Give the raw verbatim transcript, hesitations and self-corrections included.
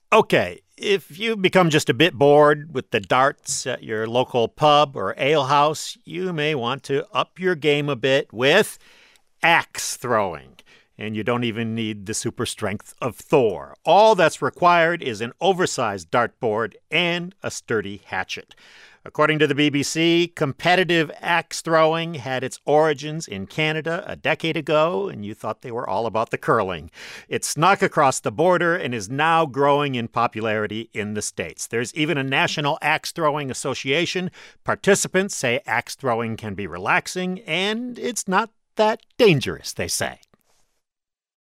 Okay, if you've become just a bit bored with the darts at your local pub or alehouse, you may want to up your game a bit with axe throwing. And you don't even need the super strength of Thor. All that's required is an oversized dartboard and a sturdy hatchet. According to the B B C, competitive axe throwing had its origins in Canada a decade ago, and you thought they were all about the curling. It snuck across the border and is now growing in popularity in the States. There's even a National Axe Throwing Association. Participants say axe throwing can be relaxing, and it's not that dangerous, they say.